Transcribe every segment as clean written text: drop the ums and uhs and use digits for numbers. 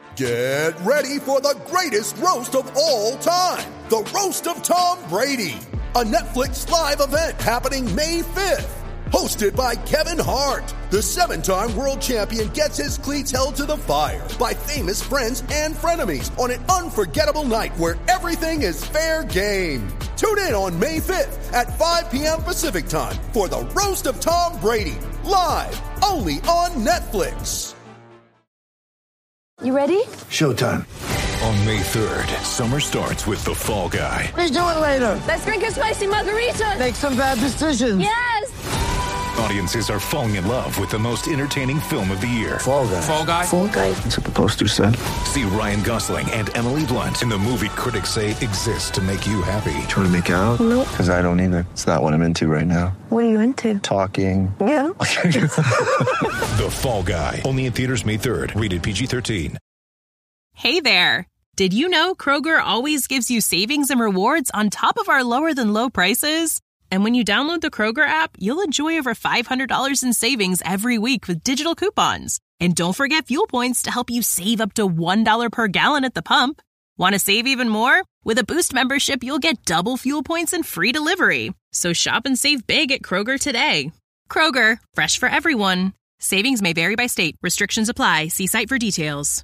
Get ready for the greatest roast of all time, the Roast of Tom Brady, a Netflix live event happening May 5th. Hosted by Kevin Hart, the 7-time world champion gets his cleats held to the fire by famous friends and frenemies on an unforgettable night where everything is fair game. Tune in on May 5th at 5 p.m. Pacific time for the Roast of Tom Brady, live only on Netflix. You ready? Showtime. On May 3rd, summer starts with The Fall Guy. Let's do it later. Let's drink a spicy margarita. Make some bad decisions. Yes! Audiences are falling in love with the most entertaining film of the year. Fall Guy. Fall Guy? Fall guy. That's what the poster said. See Ryan Gosling and Emily Blunt in the movie critics say exists to make you happy. Trying to make it out? Nope. Because I don't either. It's not what I'm into right now. What are you into? Talking. Yeah. The Fall Guy. Only in theaters May 3rd. Rated PG-13. Hey there. Did you know Kroger always gives you savings and rewards on top of our lower than low prices? And when you download the Kroger app, you'll enjoy over $500 in savings every week with digital coupons. And don't forget fuel points to help you save up to $1 per gallon at the pump. Want to save even more? With a Boost membership, you'll get double fuel points and free delivery. So shop and save big at Kroger today. Kroger, fresh for everyone. Savings may vary by state. Restrictions apply. See site for details.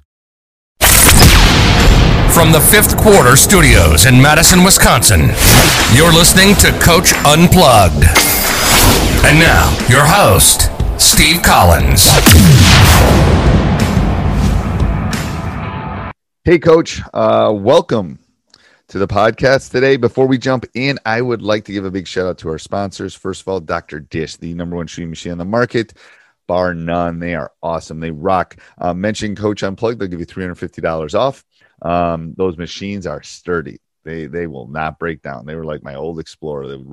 From the Fifth Quarter Studios in Madison, Wisconsin, you're listening to Coach Unplugged. And now, your host, Steve Collins. Hey, Coach. Welcome to the podcast today. Before we jump in, I would like to give a big shout out to our sponsors. First of all, Dr. Dish, the number one shooting machine on the market, bar none. They are awesome. They rock. Mention Coach Unplugged. They'll give you $350 off. Those machines are sturdy. They will not break down. They were like my old Explorer. They would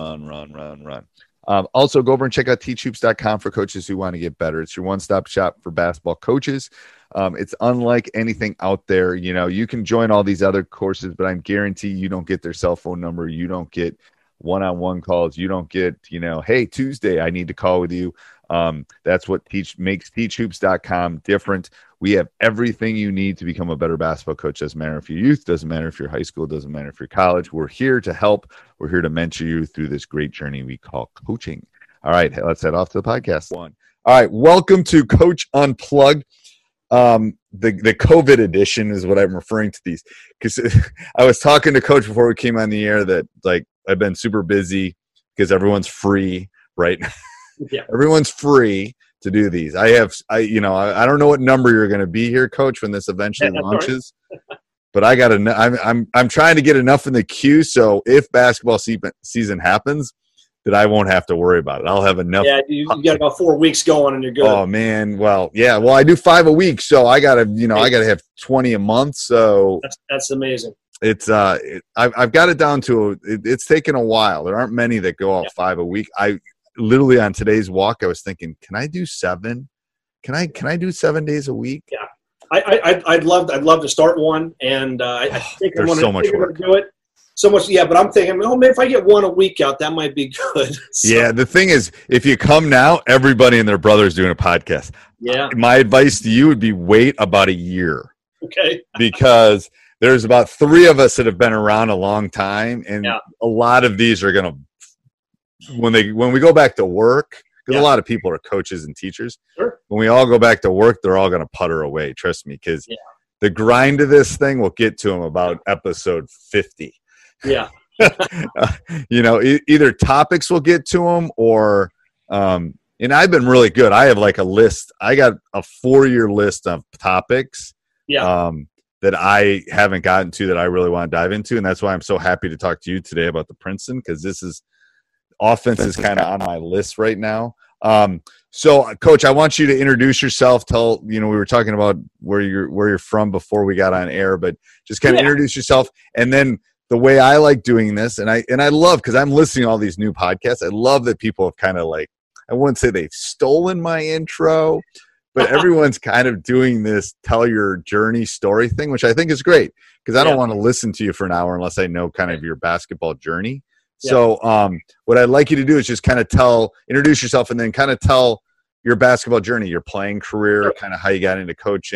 run. Also, go over and check out teachhoops.com for coaches who want to get better. It's your one-stop shop for basketball coaches. It's unlike anything out there. You know, you can join all these other courses, but I guarantee you don't get their cell phone number. You don't get one-on-one calls. You don't get, hey, Tuesday, I need to call with you. That's what makes teachhoops.com different. We have everything you need to become a better basketball coach. Doesn't matter if you're youth, doesn't matter if you're high school, doesn't matter if you're college. We're here to help. We're here to mentor you through this great journey we call coaching. All right, let's head off to the podcast. All right, welcome to Coach Unplugged. The COVID edition is what I'm referring to these, because I was talking to Coach before we came on the air that like I've been super busy because everyone's free right now. Yeah. Everyone's free to do these. I don't know what number you're going to be here, Coach, when this eventually launches, but I'm trying to get enough in the queue. So if basketball season happens, that I won't have to worry about it. I'll have enough. Yeah. You got about 4 weeks going and you're good. Oh man. Well, yeah. Well, I do 5 a week. So I gotta have 20 a month. So that's amazing. It's I've got it down to it's taken a while. There aren't many that go out 5 a week. I literally on today's walk, I was thinking, can I do 7? Can I do 7 days a week? Yeah, I'd love to start one, and I think there's so much work to do it. So much, yeah. But I'm thinking, maybe if I get 1 a week out, that might be good. So, yeah, the thing is, if you come now, everybody and their brother is doing a podcast. Yeah. My advice to you would be wait about a year. Okay. Because there's about 3 of us that have been around a long time, and a lot of these are going to. When we go back to work, because a lot of people are coaches and teachers. Sure. When we all go back to work, they're all going to putter away. Trust me, because the grind of this thing will get to them about episode 50. Yeah. Either topics will get to them or, and I've been really good. I have like a list. I got a 4-year list of topics. Yeah. That I haven't gotten to that I really want to dive into, and that's why I'm so happy to talk to you today about the Princeton, because this is. Offense is kind of on my list right now. So, Coach, I want you to introduce yourself. We were talking about where you're from before we got on air, but just kind of introduce yourself. And then the way I like doing this, and I love, because I'm listening to all these new podcasts, I love that people have kind of like, I wouldn't say they've stolen my intro, but everyone's kind of doing this tell your journey story thing, which I think is great, because I don't want to listen to you for an hour unless I know kind of your basketball journey. So what I'd like you to do is just kind of introduce yourself and then kind of tell your basketball journey, your playing career, kind of how you got into coaching,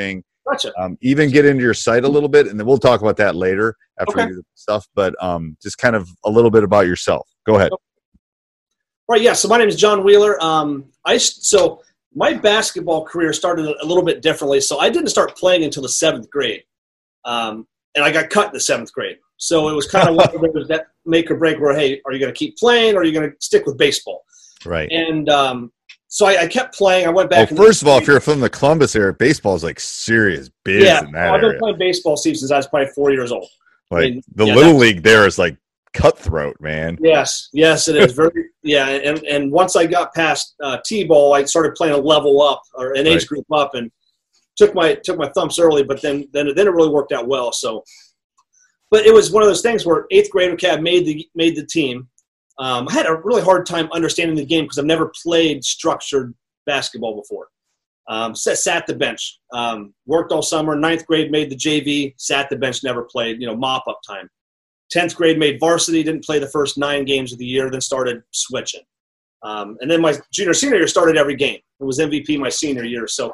Gotcha. Even get into your site a little bit, and then we'll talk about that later after Okay. we do the stuff. But just kind of a little bit about yourself. Go ahead. Right. Yeah. So my name is John Wheeler. So my basketball career started a little bit differently. So I didn't start playing until the 7th grade, and I got cut in the 7th grade. So it was kind of one of those that make or break where, hey, are you going to keep playing or are you going to stick with baseball? Right. And so I kept playing. I went back. Well, first of all, if you're from the Columbus area, baseball is like serious biz in that I've been area. playing baseball since I was probably 4 years old. Like the little league there is like cutthroat, man. Yes, it is very. Yeah, and once I got past T-ball, I started playing a level up or an age group up, and took my thumps early, but then it really worked out well. So, but it was one of those things where 8th grade, okay, I made the team. I had a really hard time understanding the game because I've never played structured basketball before. Sat the bench. Worked all summer. 9th grade made the JV. Sat the bench. Never played. Mop up time. 10th grade made varsity. Didn't play the first 9 games of the year. Then started switching. And then my senior year started every game. It was MVP my senior year. So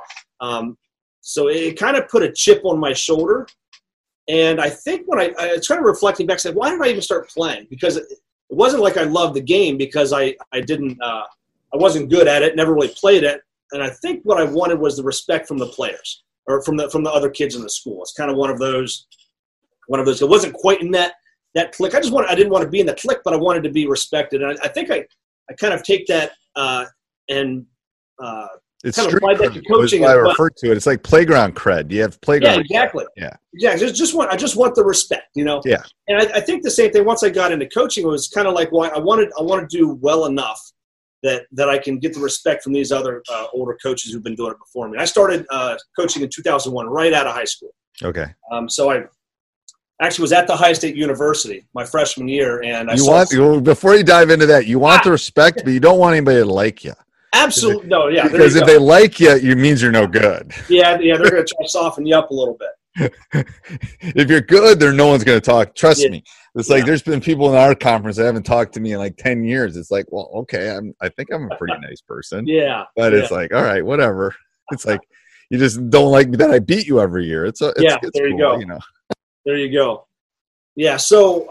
it kind of put a chip on my shoulder. And I think when I started reflecting back, I said, why did I even start playing? Because it wasn't like I loved the game because I wasn't good at it, never really played it. And I think what I wanted was the respect from the players or from the other kids in the school. It's kind of one of those. It wasn't quite in that clique. I didn't want to be in the clique, but I wanted to be respected. And I think I kind of take that and it's kind of street applied that to cred. coaching. That's why I refer to it. It's like playground cred. You have playground. Yeah, exactly. Cred. Yeah. I just want the respect, Yeah. And I think the same thing. Once I got into coaching, it was kind of like, well, I want to do well enough that I can get the respect from these other older coaches who've been doing it before me. I started coaching in 2001, right out of high school. Okay. So I actually was at the Ohio State University my freshman year, and before you dive into that, you want the respect, but you don't want anybody to like you. Absolutely no, yeah. Because if they like you, it means you're no good. Yeah, they're going to try to soften you up a little bit. If you're good, no one's going to talk. Trust me. It's like there's been people in our conference that haven't talked to me in like 10 years. It's like, well, okay, I think I'm a pretty nice person. Yeah. But it's like, all right, whatever. It's like you just don't like that I beat you every year. It's there you cool, go. There you go. Yeah. So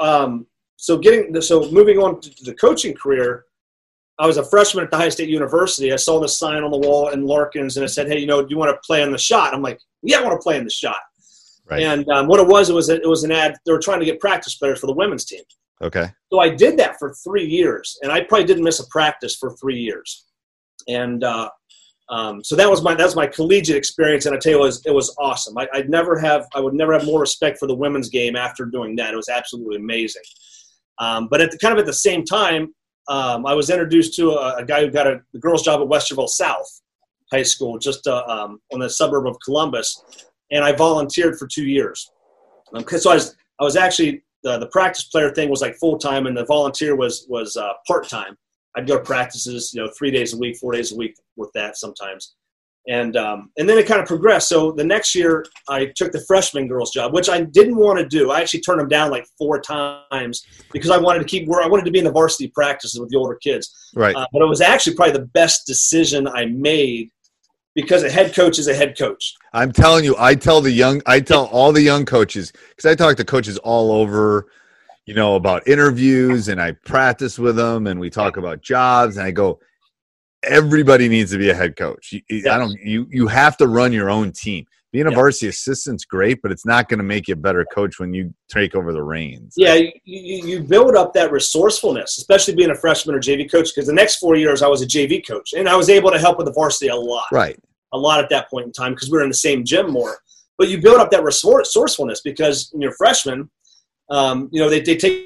moving on to the coaching career, I was a freshman at the Ohio State University. I saw the sign on the wall in Larkins, and it said, "Hey, do you want to play in the shot?" I'm like, "Yeah, I want to play in the shot." Right. And what it was an ad. They were trying to get practice players for the women's team. Okay. So I did that for 3 years, and I probably didn't miss a practice for 3 years. And so that was my collegiate experience, and I tell you, it was awesome. I would never have more respect for the women's game after doing that. It was absolutely amazing. But at the same time, I was introduced to a guy who got the girls' job at Westerville South High School, just on the suburb of Columbus, and I volunteered for 2 years. So I was actually the practice player thing was like full time, and the volunteer was part time. I'd go to practices, 3 days a week, 4 days a week with that sometimes. And then it kind of progressed. So the next year I took the freshman girls job, which I didn't want to do. I actually turned them down like 4 times because I wanted to be in the varsity practices with the older kids. Right. But it was actually probably the best decision I made because a head coach is a head coach. I'm telling you, I tell all the young coaches, because I talk to coaches all over, about interviews, and I practice with them, and we talk about jobs, and I go, everybody needs to be a head coach. You have to run your own team. Being a varsity assistant's great, but it's not going to make you a better coach when you take over the reins. Yeah, you build up that resourcefulness, especially being a freshman or JV coach, because the next 4 years I was a JV coach, and I was able to help with the varsity a lot. Right. A lot at that point in time because we were in the same gym more. But you build up that resourcefulness because when you're a freshman, they take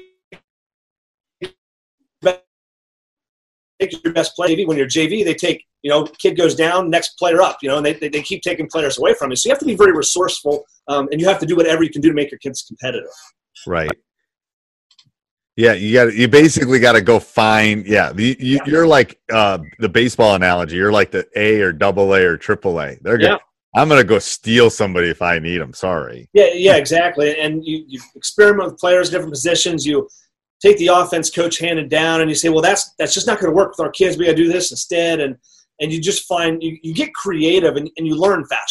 your best player. When you're JV, they take, kid goes down, next player up, and they keep taking players away from you. So you have to be very resourceful, and you have to do whatever you can do to make your kids competitive. Right. Yeah, you basically got to go find. Yeah, you're like the baseball analogy. You're like the A or AA or AAA. They're good. Yeah. I'm gonna go steal somebody if I need them. Sorry. Yeah, exactly. And you experiment with players, different positions. You take the offense coach handed down, and you say, well, that's just not going to work with our kids. We got to do this instead. And you just find you get creative and you learn faster.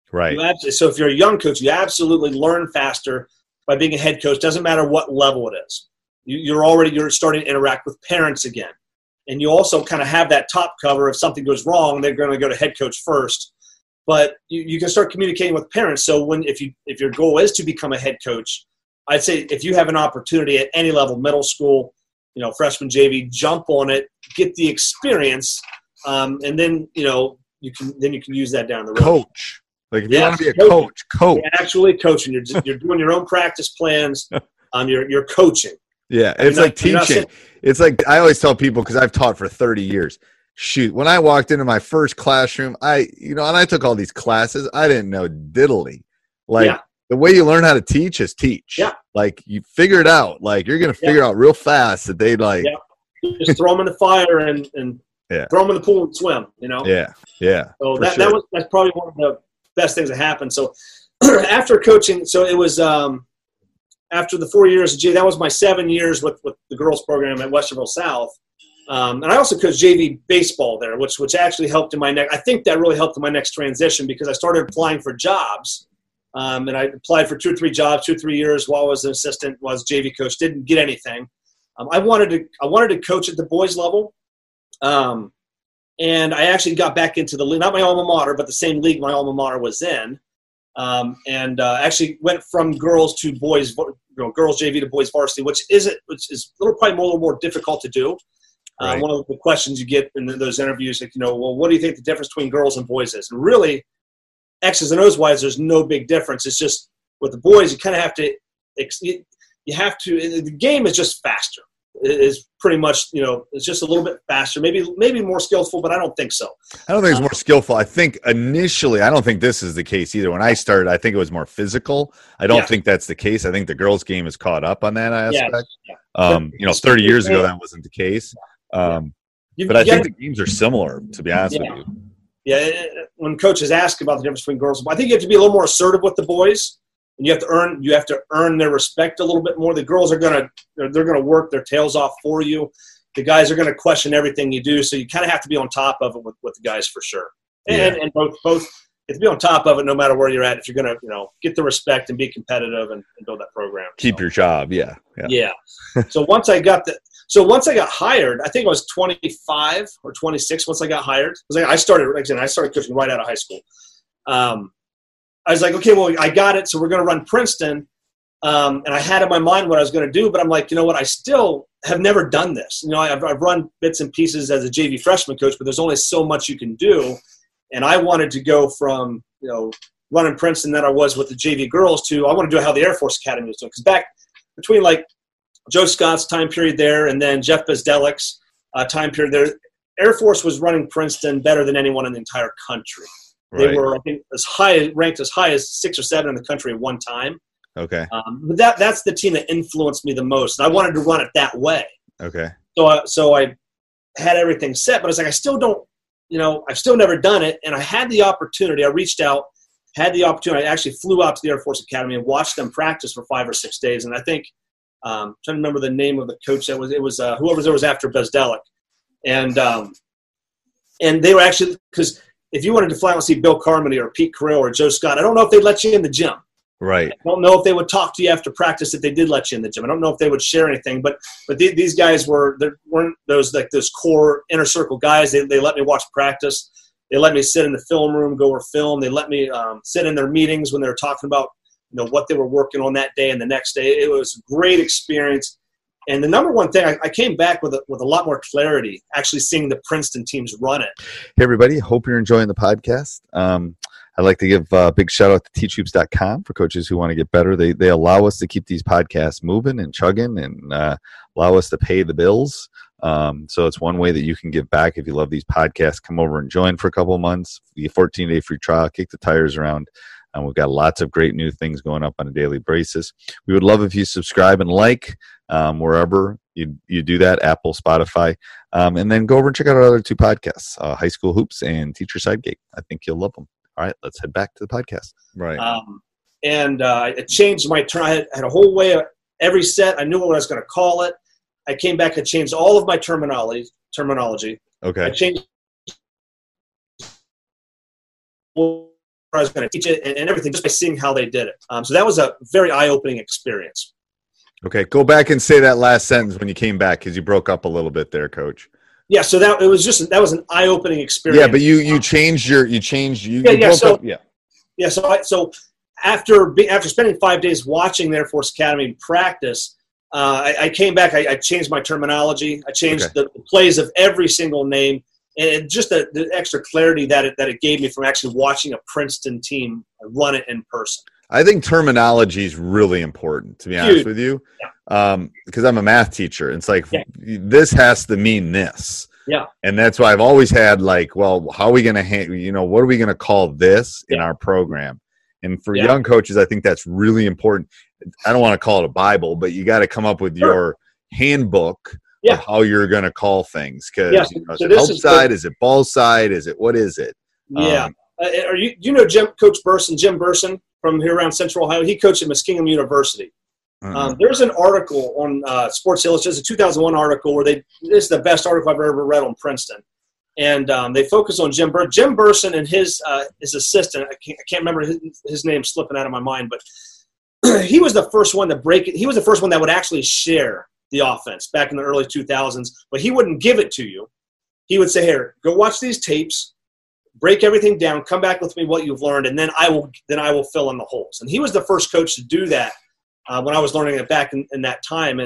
Right. So if you're a young coach, you absolutely learn faster by being a head coach. Doesn't matter what level it is. You're starting to interact with parents again. And you also kind of have that top cover. If something goes wrong, they're going to go to head coach first. But you can start communicating with parents. So if your goal is to become a head coach, I'd say if you have an opportunity at any level, middle school, freshman JV, jump on it, get the experience, and then you can use that down the road. Coach, like if you want to be a coach. You're actually coaching. You're doing your own practice plans. You're coaching. Yeah, it's like teaching. It's like I always tell people, because I've taught for 30 years. Shoot, when I walked into my first classroom, and I took all these classes, I didn't know diddly. The way you learn how to teach is teach. Yeah. Like you figure it out. Like you're going to figure out real fast that they like. Yeah. Just throw them in the fire and throw them in the pool and swim. Yeah. Yeah. So that's probably one of the best things that happened. So after coaching, so it was after the 4 years, that was my 7 years with the girls program at Westerville South. And I also coached JV baseball there, which actually helped in my next. I think that really helped in my next transition, because I started applying for jobs. And I applied for 2 or 3 jobs, 2 or 3 years while I was an assistant, was JV coach, didn't get anything. I wanted to coach at the boys level. And I actually got back into the league, not my alma mater, but the same league my alma mater was in. Actually went from girls to boys, girls JV to boys varsity, which is a little more difficult to do. Right. One of the questions you get in those interviews, what do you think the difference between girls and boys is? And really, X's and O's wise, there's no big difference. It's just with the boys, you kind of have to. The game is just faster. It is pretty much, it's just a little bit faster, maybe more skillful, but I don't think so. I don't think it's more skillful. I think initially, I don't think this is the case either. When I started, I think it was more physical. I don't think that's the case. I think the girls' game is caught up on that aspect. Yeah. 30 years ago, that wasn't the case. But I think the games are similar, to be honest with you. Yeah, when coaches ask about the difference between girls, I think you have to be a little more assertive with the boys, and you have to earn their respect a little bit more. The girls are gonna work their tails off for you. The guys are gonna question everything you do, so you kind of have to be on top of it with the guys for sure. And both have to be on top of it no matter where you're at if you're gonna get the respect and be competitive and build that program. Keep your job, yeah. So once I got hired, I think I was 25 or 26 once I got hired. I started coaching right out of high school. I was like, okay, well, I got it, so we're going to run Princeton. And I had in my mind what I was going to do, but I'm like, you know what, I still have never done this. I've run bits and pieces as a JV freshman coach, but there's only so much you can do. And I wanted to go from, running Princeton that I was with the JV girls to I want to do how the Air Force Academy was doing. Because back between Joe Scott's time period there and then Jeff Bezdelik's time period there, Air Force was running Princeton better than anyone in the entire country. Right. They were, I think, ranked as high as 6 or 7 in the country at one time. Okay. But that's the team that influenced me the most. And I wanted to run it that way. Okay. So I had everything set, but I was like, I still don't, I've still never done it. And I had the opportunity. I reached out, had the opportunity. I actually flew out to the Air Force Academy and watched them practice for 5 or 6 days. And I think, I'm trying to remember the name of the coach it was whoever there was after Bezdelik. And they were actually, because if you wanted to fly out and see Bill Carmody or Pete Carril or Joe Scott, I don't know if they'd let you in the gym. Right. I don't know if they would talk to you after practice if they did let you in the gym. I don't know if they would share anything, but these guys weren't those core inner circle guys. They let me watch practice. They let me sit in the film room, go over film. They let me sit in their meetings when they were talking about what they were working on that day and the next day. It was a great experience. And the number one thing, I came back with a lot more clarity, actually seeing the Princeton teams run it. Hey, everybody. Hope you're enjoying the podcast. I'd like to give a big shout out to teachhoops.com for coaches who want to get better. They allow us to keep these podcasts moving and chugging and allow us to pay the bills. So it's one way that you can give back. If you love these podcasts, come over and join for a couple of months. You get a 14-day free trial, kick the tires around. We've got lots of great new things going up on a daily basis. We would love if you subscribe and like wherever you do that, Apple, Spotify. And then go over and check out our other 2 podcasts, High School Hoops and Teacher Sidegate. I think you'll love them. All right, let's head back to the podcast. Right. I changed my term. I had a whole way of every set. I knew what I was going to call it. I came back and changed all of my terminology. Okay. I changed I was going to teach it and everything just by seeing how they did it. So that was a very eye-opening experience. Okay, go back and say that last sentence when you came back because you broke up a little bit there, Coach. Yeah, so that was an eye-opening experience. Yeah, but you changed you broke up. Yeah. So after spending 5 days watching the Air Force Academy practice, I came back. I changed my terminology. I changed the plays of every single name, and just the extra clarity that it gave me from actually watching a Princeton team run it in person. I think terminology is really important, to be honest with you, because I'm a math teacher. It's like this has to mean this. Yeah. And that's why I've always had like, well, how are we going to what are we going to call this in our program? And for young coaches, I think that's really important. I don't want to call it a Bible, but you got to come up with your handbook of how you're going to call things. Because is it help side? Is it ball side? What is it? Yeah. You know Coach Burson, Jim Burson from here around Central Ohio? He coached at Muskingum University. There's an article on Sports Illustrated, a 2001 article where this is the best article I've ever read on Princeton. And they focus on Jim Burson. Jim Burson and his assistant, I can't remember his name slipping out of my mind, but he was the first one to break it. He was the first one that would actually share the offense back in the early 2000s, but he wouldn't give it to you. He would say, here, go watch these tapes, break everything down, come back with me what you've learned, and then I will fill in the holes. And he was the first coach to do that when I was learning it back in that time.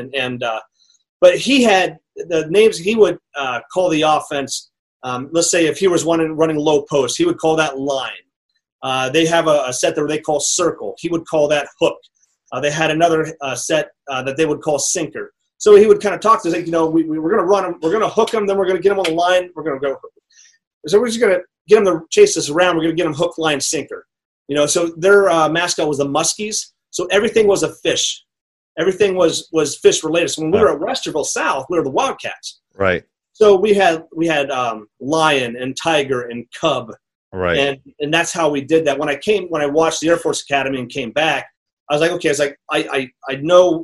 But he had the names. He would call the offense. Let's say if he was running low post, he would call that line. They have a set that they call circle. He would call that hook. They had another set that they would call sinker. So he would kind of talk to us like, we're going to run them, we're going to hook them, then we're going to get them on the line, we're going to go. So we're just going to get them to chase us around. We're going to get them hook, line, sinker. So their mascot was the Muskies. So everything was a fish. Everything was fish related. So when we were at Westerville South, we were the Wildcats. Right. So we had lion and tiger and cub. Right. And that's how we did that. When I watched the Air Force Academy and came back, I was like, okay, I know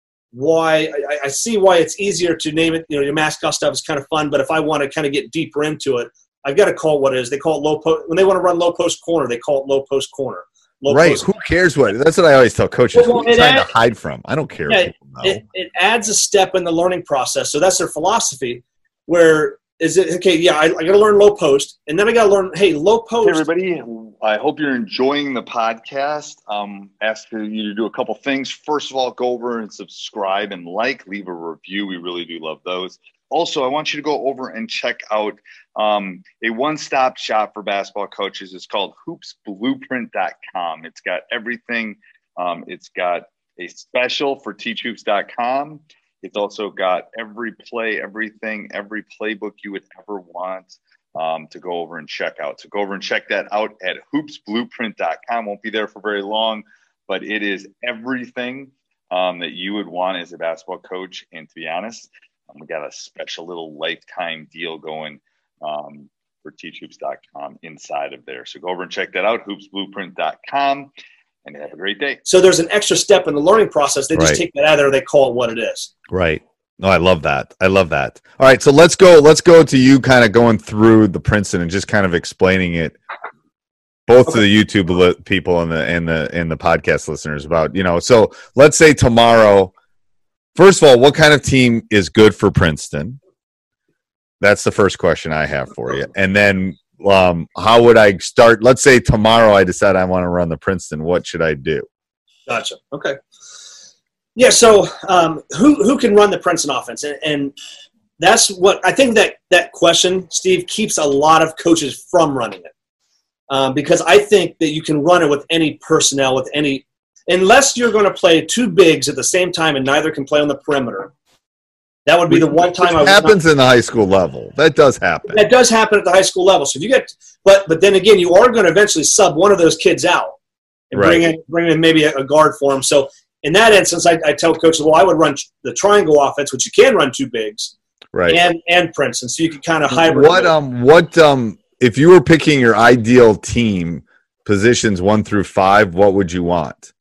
why. I see why it's easier to name it. Your mascot stuff is kind of fun, but if I want to kind of get deeper into it, I've got to call it what it is. They call it low post. When they want to run low post corner, they call it low post corner. Who cares what? That's what I always tell coaches. Who are you trying to hide from? I don't care. Yeah, it adds a step in the learning process. So that's their philosophy. Where is it? Okay, yeah, I got to learn low post, and then I got to learn, hey, low post. Hey, everybody, I hope you're enjoying the podcast. Ask you to do a couple things. First of all, go over and subscribe and leave a review. We really do love those. Also, I want you to go over and check out a one-stop shop for basketball coaches. It's called hoopsblueprint.com. It's got everything. It's got a special for teachhoops.com. It's also got every play, everything, every playbook you would ever want to go over and check out. So go over and check that out at hoopsblueprint.com. Won't be there for very long, but it is everything that you would want as a basketball coach. And to be honest, we got a special little lifetime deal going for teachhoops.com inside of there. So go over and check that out, hoopsblueprint.com, and have a great day. So there's an extra step in the learning process. They just take that out of there. They call it what it is. Right. No, I love that. All right. So let's go to you kind of going through the Princeton and just kind of explaining it both to the YouTube people and the podcast listeners about, so let's say tomorrow, first of all, what kind of team is good for Princeton? That's the first question I have for you. And then how would I start? Let's say tomorrow I decide I want to run the Princeton. What should I do? Gotcha. Okay. Yeah, so who can run the Princeton offense? And that's what I think that question, Steve, keeps a lot of coaches from running it. Because I think that you can run it with any personnel, unless you're going to play two bigs at the same time and neither can play on the perimeter. That would be the one time I would happens in the high school level. That does happen. That does happen at the high school level. So if you get, but then again, you are going to eventually sub one of those kids out and bring in maybe a guard for them. So in that instance, I tell coaches, well, I would run the triangle offense, which you can run two bigs, and Princeton, so you can kind of hybrid. What if you were picking your ideal team positions 1 through 5? What would you want?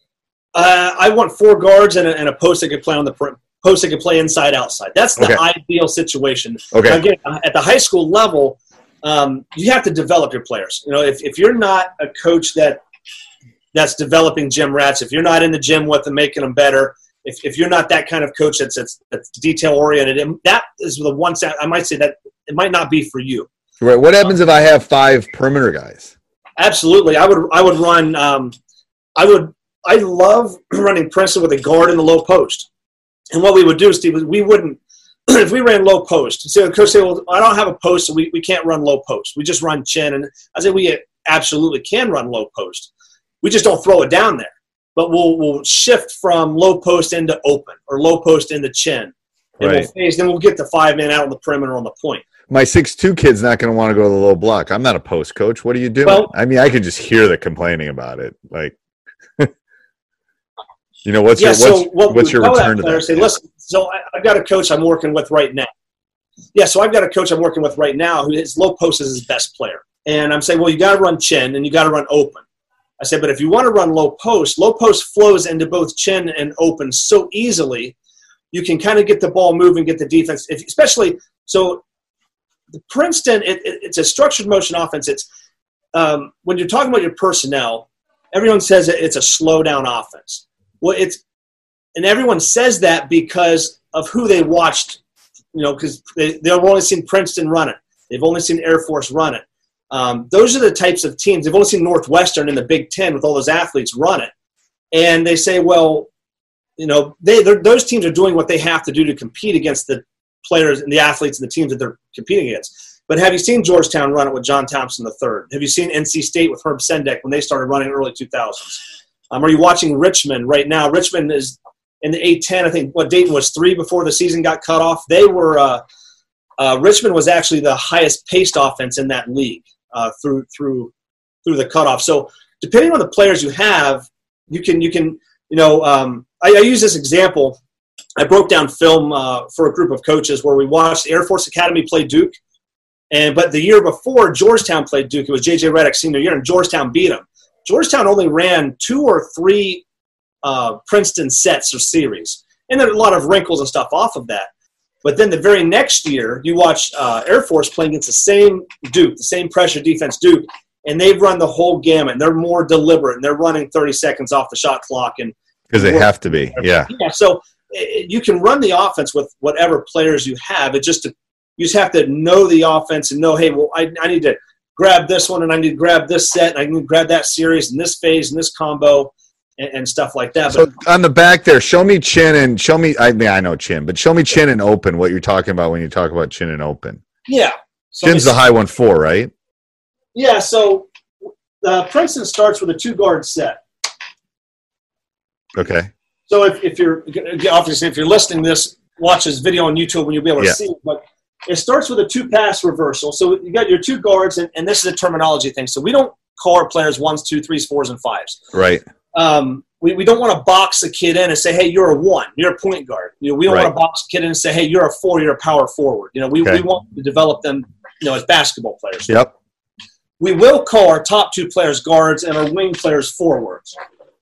I want 4 guards and a post that could play on the post that could play inside outside. That's the ideal situation. Okay. Again, at the high school level, you have to develop your players. If you're not a coach that's developing gym rats, if you're not in the gym with them, making them better, if you're not that kind of coach that's detail oriented, and that is the one I might say that it might not be for you. Right. What happens if I have 5 perimeter guys? Absolutely. I would run. I love running Princeton with a guard in the low post. And what we would do, Steve, is we wouldn't, if we ran low post, so the coach say, well, I don't have a post, so we can't run low post. We just run chin. And I say we absolutely can run low post. We just don't throw it down there. But we'll shift from low post into open or low post into chin. And right. Then we'll get the 5-man out on the perimeter on the point. My 6'2" kid's not going to want to go to the low block. I'm not a post coach. What are you doing? Well, I mean, I could just hear the complaining about it. Like, what's your return to that? Say, listen, so I've got a coach I'm working with right now. Yeah, so I've got a coach I'm working with right now who his low post is his best player. And I'm saying, well, you got to run chin and you got to run open. I said, but if you want to run low post flows into both chin and open so easily, you can kind of get the ball moving, get the defense. So the Princeton, it's a structured motion offense. It's when you're talking about your personnel, everyone says it's a slow down offense. Well, and everyone says that because of who they watched, because they've only seen Princeton run it. They've only seen Air Force run it. Those are the types of teams. They've only seen Northwestern in the Big Ten with all those athletes run it. And they say, well, those teams are doing what they have to do to compete against the players and the athletes and the teams that they're competing against. But have you seen Georgetown run it with John Thompson III? Have you seen NC State with Herb Sendek when they started running in the early 2000s? Are you watching Richmond right now? Richmond is in the A-10. I think Dayton was 3 before the season got cut off. They were Richmond was actually the highest paced offense in that league through the cutoff. So depending on the players you have, you can I use this example. I broke down film for a group of coaches where we watched the Air Force Academy play Duke, but the year before Georgetown played Duke, it was J.J. Redick's senior year, and Georgetown beat them. Georgetown only ran 2 or 3 Princeton sets or series, and there are a lot of wrinkles and stuff off of that. But then the very next year, you watch Air Force playing against the same Duke, the same pressure defense Duke, and they've run the whole gamut. And they're more deliberate, and they're running 30 seconds off the shot clock. Because they have to be, yeah. Yeah, so you can run the offense with whatever players you have. You just have to know the offense and know, hey, well, I need to grab this one, and I need to grab this set, and I can grab that series and this phase and this combo and stuff like that. So on the back there, show me chin and show me – I know chin, but show me chin and open, what you're talking about when you talk about chin and open. Yeah. So Chin's the high 1-4, right? Yeah, so Princeton starts with a 2-guard set. Okay. So if you're obviously if you're listening to this, watch this video on YouTube when you'll be able to see it. But it starts with a 2-pass reversal. So you got your 2 guards, and this is a terminology thing. So we don't call our players 1s, 2s, 3s, 4s, and 5s. Right. We don't want to box a kid in and say, hey, you're a 1, you're a point guard. We don't want to box a kid in and say, hey, you're a 4, you're a power forward. We want to develop them, as basketball players. Yep. We will call our top 2 players guards and our wing players forwards.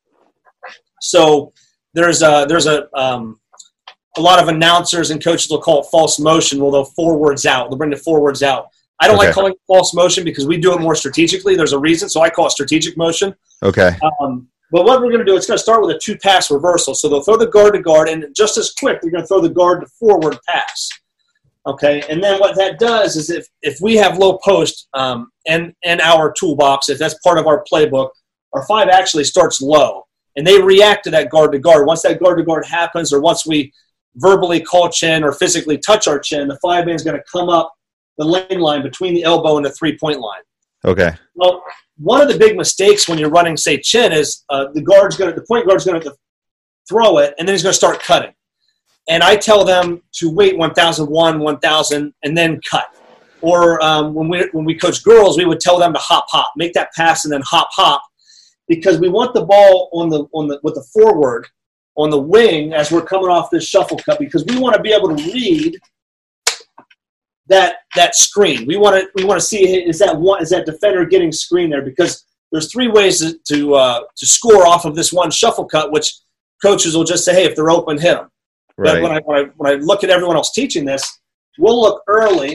So there's a lot of announcers and coaches will call it false motion. Well, they'll forwards out. They'll bring the forwards out. I don't like calling it false motion because we do it more strategically. There's a reason, so I call it strategic motion. Okay. But what we're going to do, it's going to start with a 2-pass reversal. So they'll throw the guard to guard, and just as quick, they're going to throw the guard to forward pass. Okay, and then what that does is if we have low post and our toolbox, if that's part of our playbook, our 5 actually starts low. And they react to that guard-to-guard. Once that guard-to-guard happens, or once we verbally call chin or physically touch our chin, the 5-man is going to come up the lane line between the elbow and the 3-point line. Okay. Well, one of the big mistakes when you're running, say, chin is the point guard's going to throw it, and then he's going to start cutting. And I tell them to wait 1,001, 1,000, and then cut. Or when we coach girls, we would tell them to hop, make that pass, and then hop. Because we want the ball with the forward on the wing as we're coming off this shuffle cut, because we want to be able to read that screen. We want to see, is that defender getting screened there? Because there's 3 ways to score off of this one shuffle cut, which coaches will just say, hey, if they're open, hit them. Right. But when I look at everyone else teaching this, we'll look early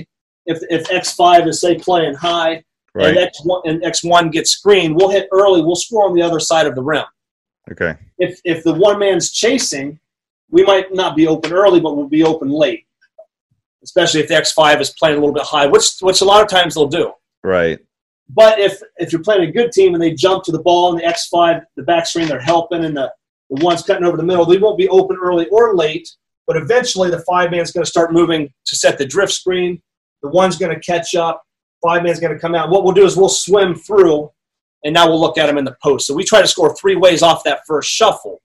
if X5 is, say, playing high, Right. and X1 gets screened, we'll hit early. We'll score on the other side of the rim. Okay. If the one man's chasing, we might not be open early, but we'll be open late, especially if the X5 is playing a little bit high, which a lot of times they'll do. Right. But if you're playing a good team and they jump to the ball and the X5, the back screen, they're helping, and the one's cutting over the middle, they won't be open early or late, but eventually the 5-man's going to start moving to set the drift screen. The one's going to catch up. 5-man's going to come out. What we'll do is we'll swim through, and now we'll look at them in the post. So we try to score 3 ways off that first shuffle.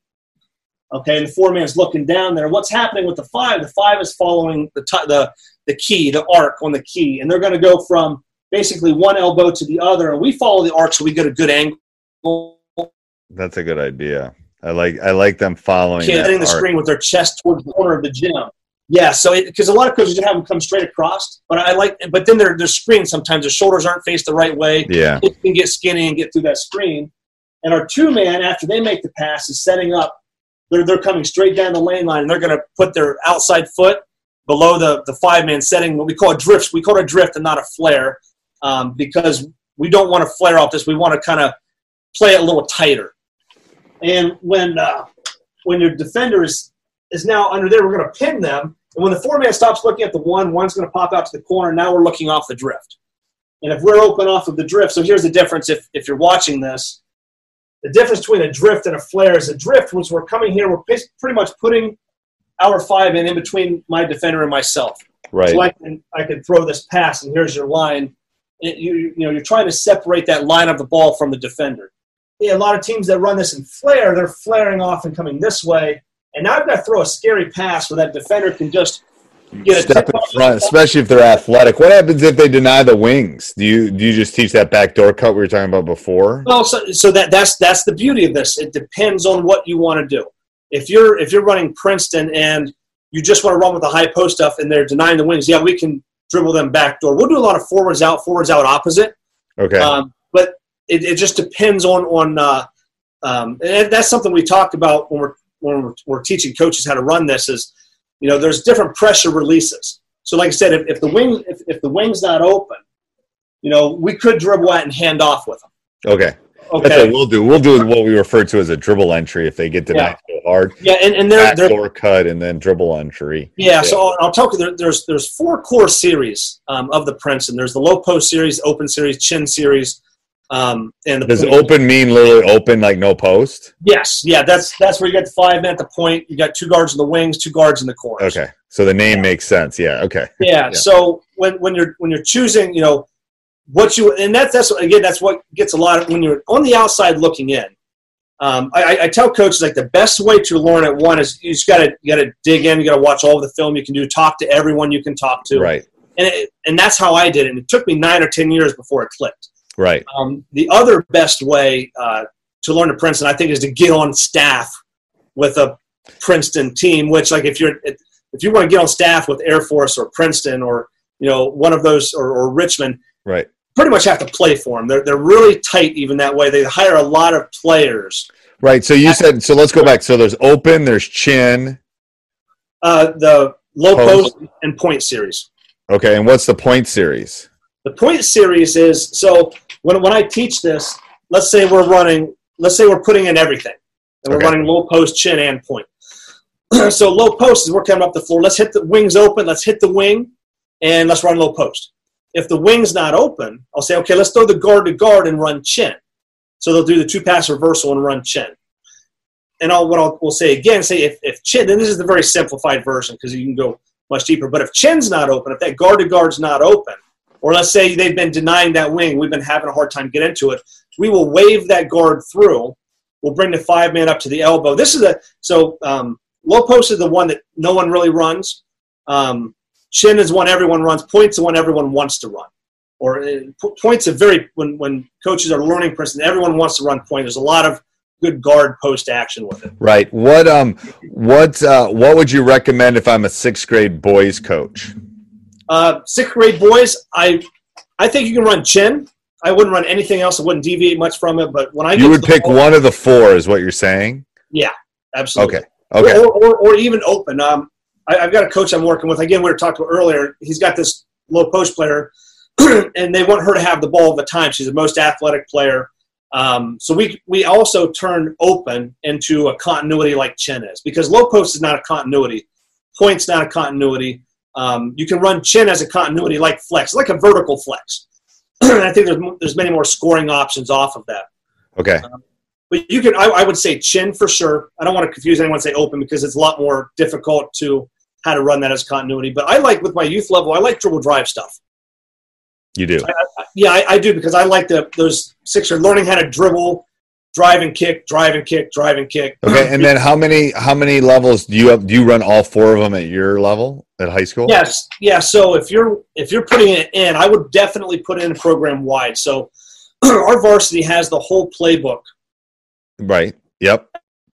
Okay, and the 4-man's looking down there. What's happening with the 5? The 5 is following the key, the arc on the key, and they're going to go from basically one elbow to the other, and we follow the arc so we get a good angle. That's a good idea. I like them following. Hitting the screen with their chest towards the corner of the gym. Yeah, so because a lot of coaches have them come straight across, but then they're screened sometimes. Their shoulders aren't faced the right way. Yeah, it can get skinny and get through that screen. And our 2-man, after they make the pass, is setting up. They're coming straight down the lane line, and they're going to put their outside foot below the 5-man, setting what we call a drift. We call it a drift and not a flare, because we don't want to flare off this. We want to kind of play it a little tighter. And when your defender is now under there, we're going to pin them. And when the 4-man stops looking at the one's going to pop out to the corner. Now we're looking off the drift. And if we're open off of the drift, so here's the difference if you're watching this. The difference between a drift and a flare is a drift, once we're coming here, we're pretty much putting our 5-man in between my defender and myself. Right. So I can throw this pass, and here's your line. You're trying to separate that line of the ball from the defender. Yeah, a lot of teams that run this in flare, they're flaring off and coming this way. And now I've got to throw a scary pass where that defender can just get a step in front, especially if they're athletic. What happens if they deny the wings? Do you just teach that backdoor cut we were talking about before? Well, so that's the beauty of this. It depends on what you want to do. If you're running Princeton and you just want to run with the high post stuff and they're denying the wings, yeah, we can dribble them backdoor. We'll do a lot of forwards out opposite. Okay. But it just depends on and that's something we talked about when we're teaching coaches how to run this is, there's different pressure releases. So like I said, if the wing's not open, we could dribble out and hand off with them. Okay. That's what we'll do. We'll do what we refer to as a dribble entry if they get denied so hard. Yeah, and they're cut and then dribble entry. Yeah, so I'll talk. There's 4 core series of the Princeton. There's the low post series, open series, chin series, and does open mean literally open like no post? Yes, yeah, that's where you got the 5-man at the point. You got 2 guards in the wings, 2 guards in the corners. Okay, so the name makes sense. Yeah, okay. Yeah, so when you're choosing, what you and that's what gets a lot of when you're on the outside looking in. I tell coaches like the best way to learn at one is you got to dig in. You got to watch all of the film you can do. Talk to everyone you can talk to. Right. And that's how I did it. And it took me 9 or 10 years before it clicked. Right. The other best way to learn to Princeton, I think, is to get on staff with a Princeton team. Which, like, if you want to get on staff with Air Force or Princeton or one of those or Richmond, right, pretty much have to play for them. They're really tight even that way. They hire a lot of players. Right. So you said so. Let's go back. So there's open. There's chin. The low post and point series. Okay, and what's the point series? The point series is so when I teach this, let's say we're putting in everything. And we're running low post, chin, and point. So low post is we're coming up the floor. Let's hit the wings open. Let's hit the wing, and let's run low post. If the wing's not open, I'll say, okay, let's throw the guard to guard and run chin. So they'll do the 2-pass reversal and run chin. And we'll say again, if chin, then this is the very simplified version because you can go much deeper. But if chin's not open, if that guard to guard's not open, or let's say they've been denying that wing, we've been having a hard time getting into it, we will wave that guard through. We'll bring the 5-man up to the elbow. Low post is the one that no one really runs. Chin is one everyone runs. Point's the one everyone wants to run. Or point's when coaches are learning Princeton, everyone wants to run point. There's a lot of good guard post action with it. Right. What would you recommend if I'm a 6th grade boys coach? 6th grade boys, I think you can run chin. I wouldn't run anything else. I wouldn't deviate much from it. But when you would pick one of the 4, is what you're saying? Yeah, absolutely. Okay. Or even open. I've got a coach I'm working with. Again, we were talking about earlier. He's got this low post player, and they want her to have the ball all the time. She's the most athletic player. So we also turn open into a continuity like Chin is, because low post is not a continuity. Point's not a continuity. You can run Chin as a continuity like flex, like a vertical flex. I think there's many more scoring options off of that. Okay. But you can, I would say Chin for sure. I don't want to confuse anyone and say open, because it's a lot more difficult to how to run that as continuity. But I like, with my youth level, I like dribble drive stuff. You do? I do, because I like those sixers learning how to dribble, drive and kick, drive and kick, drive and kick. Okay, and then how many levels do you have? Do you run all 4 of them at your level at high school? Yes. Yeah. So if you're putting it in, I would definitely put it in program wide. So our varsity has the whole playbook. Right. Yep.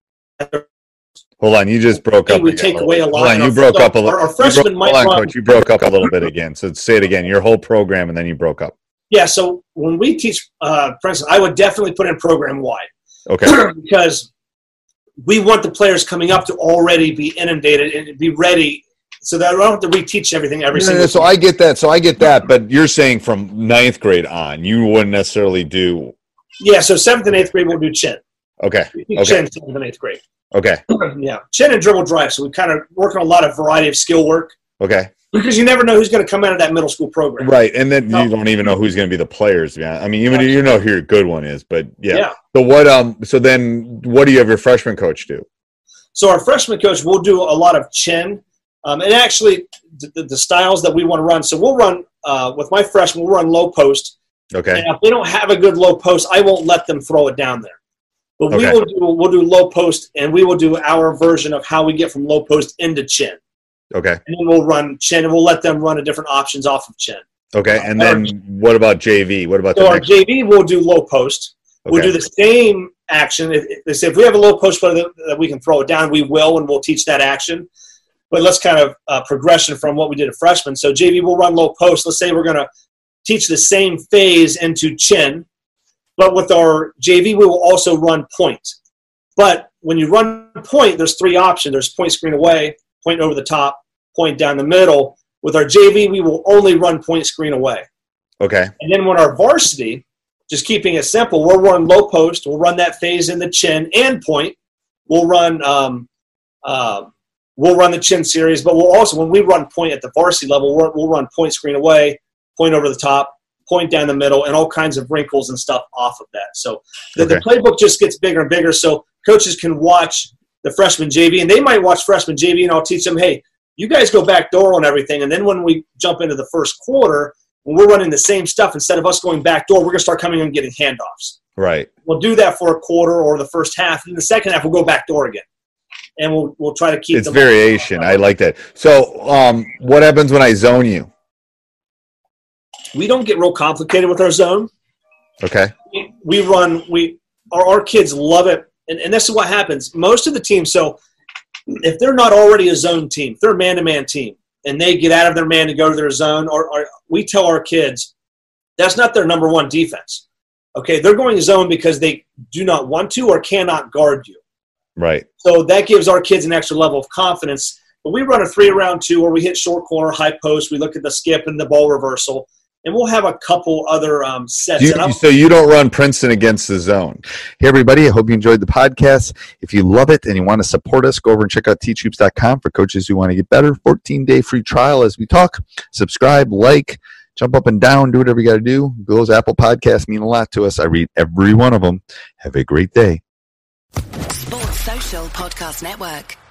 Hold on, you just broke up. We take away a lot. Hold on, you broke up a little. Our freshmen might run. Coach, you broke up a little bit again. So say it again. Your whole program, and then you broke up. Yeah. So when we teach, for instance, I would definitely put in program wide. Okay. Because we want the players coming up to already be inundated and be ready, so that I don't have to reteach everything every single. So I get that. But you're saying from 9th grade on, you wouldn't necessarily do. Yeah. So 7th and 8th grade we'll do Chin. Okay. Chin 7th and 8th grade. Okay. Yeah, Chin and dribble drive. So we kind of work on a lot of variety of skill work. Okay. Because you never know who's going to come out of that middle school program. Right, and then you don't even know who's going to be the players. Yeah, I mean, you know who your good one is, but yeah. So what? So then, what do you have your freshman coach do? So our freshman coach will do a lot of Chin, and actually the styles that we want to run. So we'll run with my freshmen. We'll run low post. Okay. And if they don't have a good low post, I won't let them throw it down there. But we'll do low post, and we will do our version of how we get from low post into Chin. Okay. And then we'll run Chin, and we'll let them run different options off of Chin. Okay. And then what about JV? What about our JV? We'll do low post. Okay. We'll do the same action. They say if we have a low post player that we can throw it down, we will, and we'll teach that action. But let's kind of progression from what we did at freshman. So JV will run low post. Let's say we're going to teach the same phase into Chin. But with our JV, we will also run point. But when you run point, there's 3 options. There's point screen away, point over the top, point down the middle. With our JV, we will only run point screen away. Okay. And then when our varsity, just keeping it simple, we'll run low post. We'll run that phase in the Chin and point. We'll run the Chin series, but we'll also, when we run point at the varsity level, we'll run point screen away, point over the top, point down the middle, and all kinds of wrinkles and stuff off of that. So the playbook just gets bigger and bigger, so coaches can watch the freshman JV, and they might watch freshman JV, and I'll teach them, hey, you guys go back door on everything, and then when we jump into the first quarter, when we're running the same stuff, instead of us going back door, we're going to start coming and getting handoffs. Right. We'll do that for a quarter or the first half, and in the second half, we'll go back door again. And we'll try to keep it's variation. I like that. So what happens when I zone you? We don't get real complicated with our zone. Okay. Our kids love it. And this is what happens. Most of the teams, so if they're not already a zone team, if they're a man-to-man team, and they get out of their man to go to their zone, or we tell our kids that's not their number one defense. Okay, they're going zone because they do not want to or cannot guard you. Right. So that gives our kids an extra level of confidence. But we run a 3-around-2 where we hit short corner, high post, we look at the skip and the ball reversal. And we'll have a couple other sets. So you don't run Princeton against the zone. Hey, everybody. I hope you enjoyed the podcast. If you love it and you want to support us, go over and check out teachhoops.com for coaches who want to get better. 14-day free trial as we talk. Subscribe, like, jump up and down, do whatever you got to do. Those Apple Podcasts mean a lot to us. I read every one of them. Have a great day. Sports Social Podcast Network.